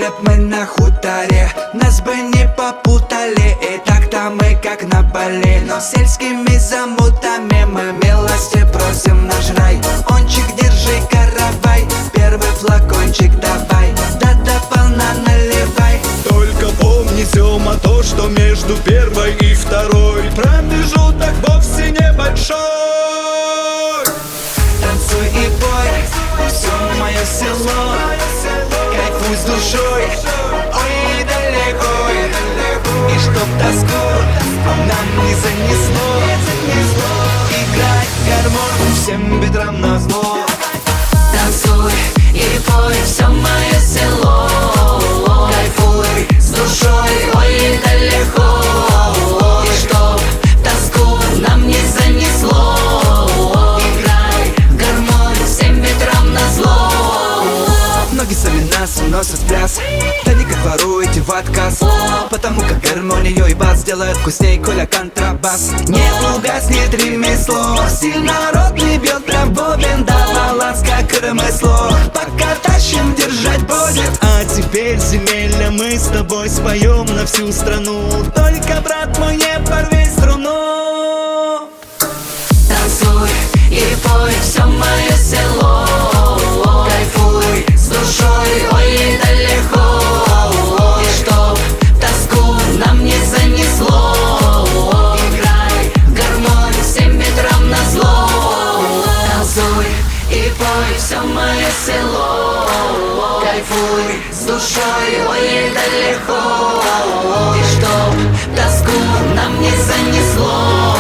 Были б мы на хуторе, нас бы не попутали. И так-то мы как на Бали, но сельскими замутами мы милости просим наш рай. Ончик, держи каравай, первый флакончик давай, да полна наливай. Только помни, Сёма, то, что между первой и второй промежуток вовсе небольшой. Танцуй и пой, все мое село, кайфуй с душой, ой, далеко. И чтоб тоску нам не занесло, играй гармонь всем бедрам назло. Танцуй и пой, все мое село, кайфуй с душой, ой, далеко. И чтоб тоску нам не занесло, играй гармонь всем ветрам назло. Многие сами нас уносят в пляс, да не как воруете в отказ, потому как гармонию и бас делают вкусней, коля контрабас. Не угаснет ремесло, сильно рот не бьет прям бобин, да баланс как ремесло, пока тащим держать будет. А теперь, земелья, мы с тобой споем на всю страну. Только, брат мой, не порви струну. Танцуй и пой, все мое село, кайфуй с душой, ой, далеко. И чтоб тоску нам не занесло, играй гармонь всем ветрам назло. Танцуй и пой, все мое село, кайфуй с душой, ой, далеко. И чтоб тоску нам не занесло,